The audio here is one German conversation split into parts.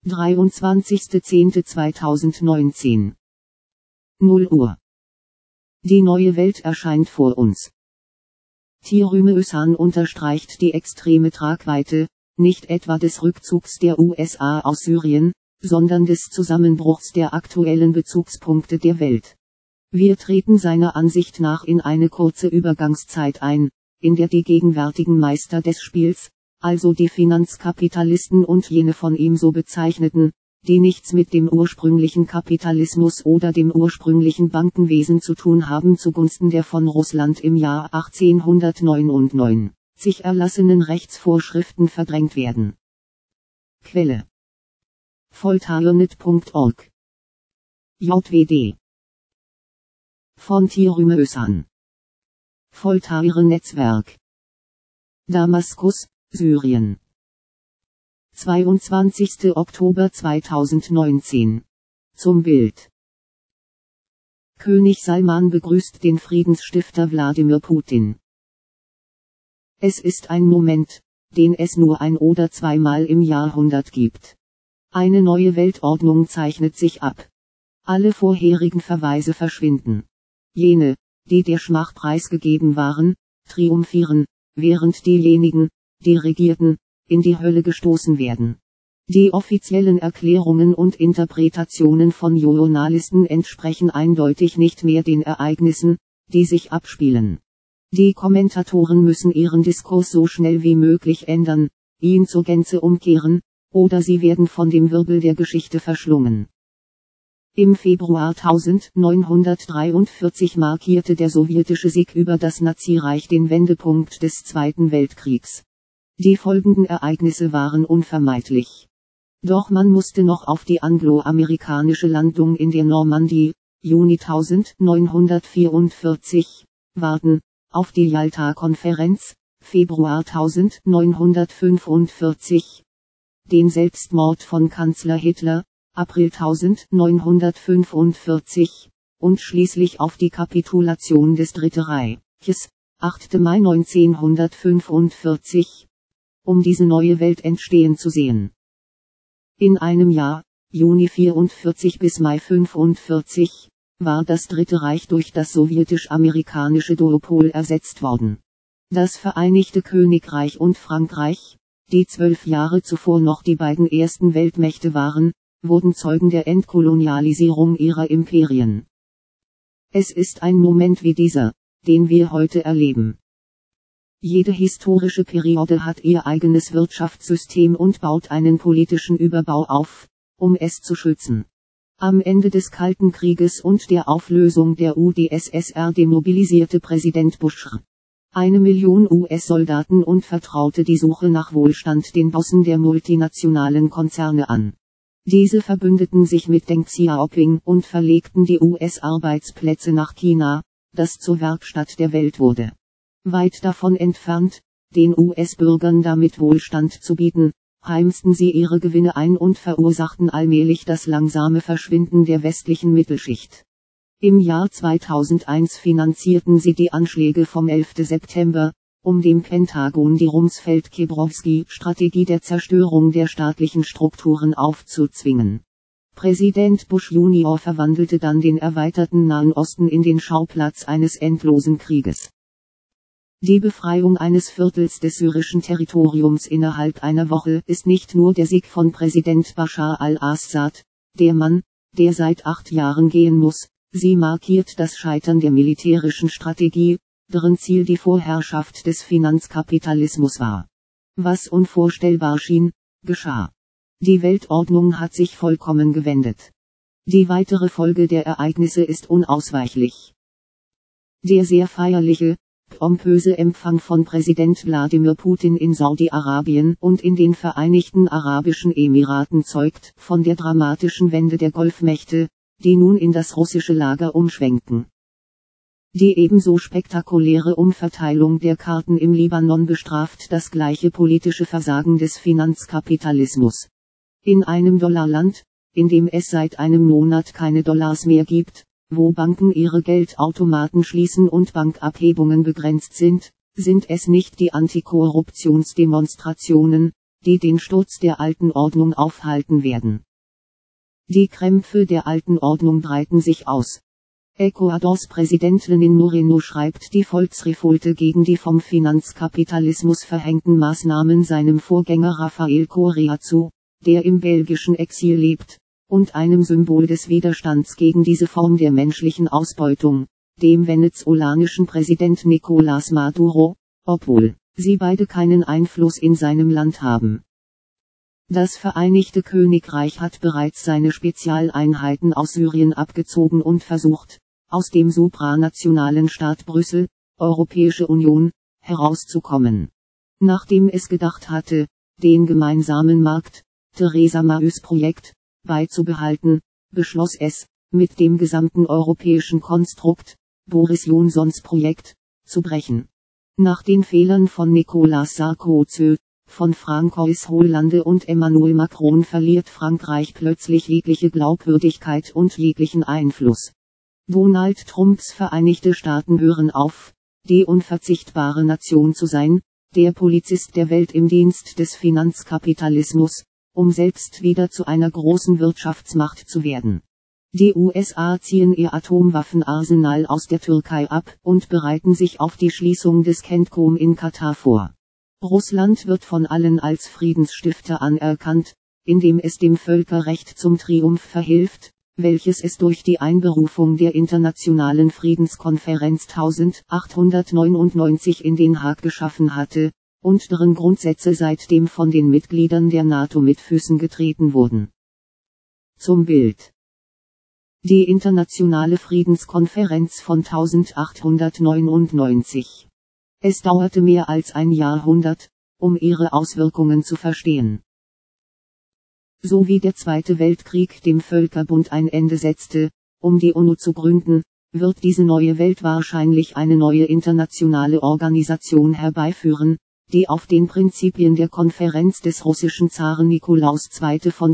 23.10.2019 0 Uhr. Die neue Welt erscheint vor uns. Thierry Meussan unterstreicht die extreme Tragweite, nicht etwa des Rückzugs der USA aus Syrien, sondern des Zusammenbruchs der aktuellen Bezugspunkte der Welt. Wir treten seiner Ansicht nach in eine kurze Übergangszeit ein, in der die gegenwärtigen Meister des Spiels, also die Finanzkapitalisten und jene von ihm so bezeichneten, die nichts mit dem ursprünglichen Kapitalismus oder dem ursprünglichen Bankenwesen zu tun haben, zugunsten der von Russland im Jahr 1899 erlassenen Rechtsvorschriften verdrängt werden. Quelle: Voltairenet.org JWD von Thierry Meussan. Voltaire-Netzwerk. Damaskus, Syrien. 22. Oktober 2019. Zum Bild. König Salman begrüßt den Friedensstifter Wladimir Putin. Es ist ein Moment, den es nur ein oder zweimal im Jahrhundert gibt. Eine neue Weltordnung zeichnet sich ab. Alle vorherigen Verweise verschwinden. Jene, die der Schmach preisgegeben waren, triumphieren, während diejenigen, die regierten, in die Hölle gestoßen werden. Die offiziellen Erklärungen und Interpretationen von Journalisten entsprechen eindeutig nicht mehr den Ereignissen, die sich abspielen. Die Kommentatoren müssen ihren Diskurs so schnell wie möglich ändern, ihn zur Gänze umkehren, oder sie werden von dem Wirbel der Geschichte verschlungen. Im Februar 1943 markierte der sowjetische Sieg über das Nazireich den Wendepunkt des Zweiten Weltkriegs. Die folgenden Ereignisse waren unvermeidlich. Doch man musste noch auf die anglo-amerikanische Landung in der Normandie, Juni 1944, warten, auf die Jalta-Konferenz, Februar 1945, den Selbstmord von Kanzler Hitler, April 1945, und schließlich auf die Kapitulation des Dritten Reiches, 8. Mai 1945, um diese neue Welt entstehen zu sehen. In einem Jahr, Juni 44 bis Mai 45, war das Dritte Reich durch das sowjetisch-amerikanische Duopol ersetzt worden. Das Vereinigte Königreich und Frankreich, die 12 Jahre zuvor noch die beiden ersten Weltmächte waren, wurden Zeugen der Entkolonialisierung ihrer Imperien. Es ist ein Moment wie dieser, den wir heute erleben. Jede historische Periode hat ihr eigenes Wirtschaftssystem und baut einen politischen Überbau auf, um es zu schützen. Am Ende des Kalten Krieges und der Auflösung der UdSSR demobilisierte Präsident Bush 1 Million US-Soldaten und vertraute die Suche nach Wohlstand den Bossen der multinationalen Konzerne an. Diese verbündeten sich mit Deng Xiaoping und verlegten die US-Arbeitsplätze nach China, das zur Werkstatt der Welt wurde. Weit davon entfernt, den US-Bürgern damit Wohlstand zu bieten, heimsten sie ihre Gewinne ein und verursachten allmählich das langsame Verschwinden der westlichen Mittelschicht. Im Jahr 2001 finanzierten sie die Anschläge vom 11. September, um dem Pentagon die Rumsfeld-Kebrowski-Strategie der Zerstörung der staatlichen Strukturen aufzuzwingen. Präsident Bush Jr. verwandelte dann den erweiterten Nahen Osten in den Schauplatz eines endlosen Krieges. Die Befreiung eines Viertels des syrischen Territoriums innerhalb einer Woche ist nicht nur der Sieg von Präsident Bashar al-Assad, der Mann, der seit 8 Jahren gehen muss, sie markiert das Scheitern der militärischen Strategie, deren Ziel die Vorherrschaft des Finanzkapitalismus war. Was unvorstellbar schien, geschah. Die Weltordnung hat sich vollkommen gewendet. Die weitere Folge der Ereignisse ist unausweichlich. Der sehr feierliche, pompöse Empfang von Präsident Wladimir Putin in Saudi-Arabien und in den Vereinigten Arabischen Emiraten zeugt von der dramatischen Wende der Golfmächte, die nun in das russische Lager umschwenken. Die ebenso spektakuläre Umverteilung der Karten im Libanon bestraft das gleiche politische Versagen des Finanzkapitalismus. In einem Dollarland, in dem es seit einem Monat keine Dollars mehr gibt, wo Banken ihre Geldautomaten schließen und Bankabhebungen begrenzt sind, sind es nicht die Antikorruptionsdemonstrationen, die den Sturz der alten Ordnung aufhalten werden. Die Krämpfe der alten Ordnung breiten sich aus. Ecuadors Präsident Lenín Moreno schreibt die Volksrevolte gegen die vom Finanzkapitalismus verhängten Maßnahmen seinem Vorgänger Rafael Correa zu, der im belgischen Exil lebt, und einem Symbol des Widerstands gegen diese Form der menschlichen Ausbeutung, dem venezolanischen Präsident Nicolás Maduro, obwohl sie beide keinen Einfluss in seinem Land haben. Das Vereinigte Königreich hat bereits seine Spezialeinheiten aus Syrien abgezogen und versucht, aus dem supranationalen Staat Brüssel, Europäische Union, herauszukommen. Nachdem es gedacht hatte, den gemeinsamen Markt, Theresa Mays Projekt, beizubehalten, beschloss es, mit dem gesamten europäischen Konstrukt, Boris Johnsons Projekt, zu brechen. Nach den Fehlern von Nicolas Sarkozy, von François Hollande und Emmanuel Macron verliert Frankreich plötzlich jegliche Glaubwürdigkeit und jeglichen Einfluss. Donald Trumps Vereinigte Staaten hören auf, die unverzichtbare Nation zu sein, der Polizist der Welt im Dienst des Finanzkapitalismus, um selbst wieder zu einer großen Wirtschaftsmacht zu werden. Die USA ziehen ihr Atomwaffenarsenal aus der Türkei ab und bereiten sich auf die Schließung des CENTCOM in Katar vor. Russland wird von allen als Friedensstifter anerkannt, indem es dem Völkerrecht zum Triumph verhilft, welches es durch die Einberufung der Internationalen Friedenskonferenz 1899 in Den Haag geschaffen hatte, und deren Grundsätze seitdem von den Mitgliedern der NATO mit Füßen getreten wurden. Zum Bild. Die Internationale Friedenskonferenz von 1899. Es dauerte mehr als ein Jahrhundert, um ihre Auswirkungen zu verstehen. So wie der Zweite Weltkrieg dem Völkerbund ein Ende setzte, um die UNO zu gründen, wird diese neue Welt wahrscheinlich eine neue internationale Organisation herbeiführen, die auf den Prinzipien der Konferenz des russischen Zaren Nikolaus II. Von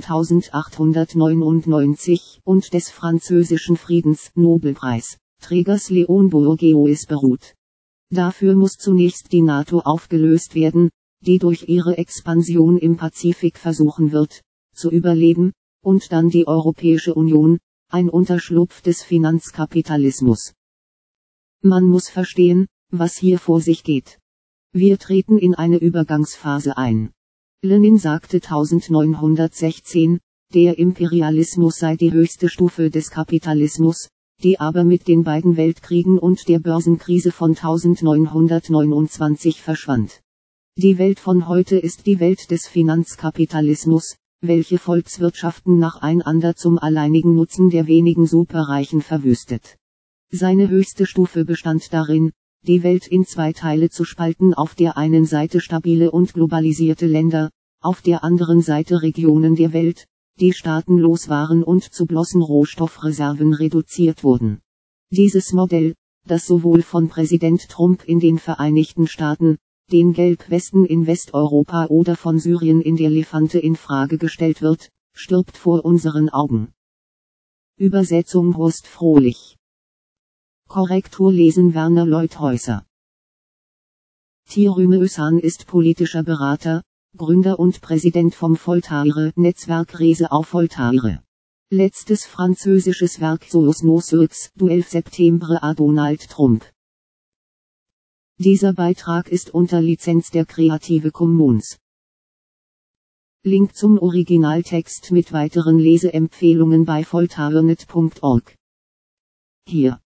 1899 und des französischen Friedensnobelpreis-Trägers Léon Bourgeois beruht. Dafür muss zunächst die NATO aufgelöst werden, die durch ihre Expansion im Pazifik versuchen wird, zu überleben, und dann die Europäische Union, ein Unterschlupf des Finanzkapitalismus. Man muss verstehen, was hier vor sich geht. Wir treten in eine Übergangsphase ein. Lenin sagte 1916, der Imperialismus sei die höchste Stufe des Kapitalismus, die aber mit den beiden Weltkriegen und der Börsenkrise von 1929 verschwand. Die Welt von heute ist die Welt des Finanzkapitalismus, welche Volkswirtschaften nacheinander zum alleinigen Nutzen der wenigen Superreichen verwüstet. Seine höchste Stufe bestand darin, die Welt in zwei Teile zu spalten: auf der einen Seite stabile und globalisierte Länder, auf der anderen Seite Regionen der Welt, die staatenlos waren und zu bloßen Rohstoffreserven reduziert wurden. Dieses Modell, das sowohl von Präsident Trump in den Vereinigten Staaten, den Gelbwesten in Westeuropa oder von Syrien in der Levante in Frage gestellt wird, stirbt vor unseren Augen. Übersetzung Horst Frohlich. Korrektur lesen Werner Leuthäuser. Thierry Meussan ist politischer Berater, Gründer und Präsident vom Voltaire-Netzwerk Rese auf Voltaire. Letztes französisches Werk Solos Noces, du 11 Septembre à Donald Trump. Dieser Beitrag ist unter Lizenz der Creative Commons. Link zum Originaltext mit weiteren Leseempfehlungen bei voltairenet.org. Hier.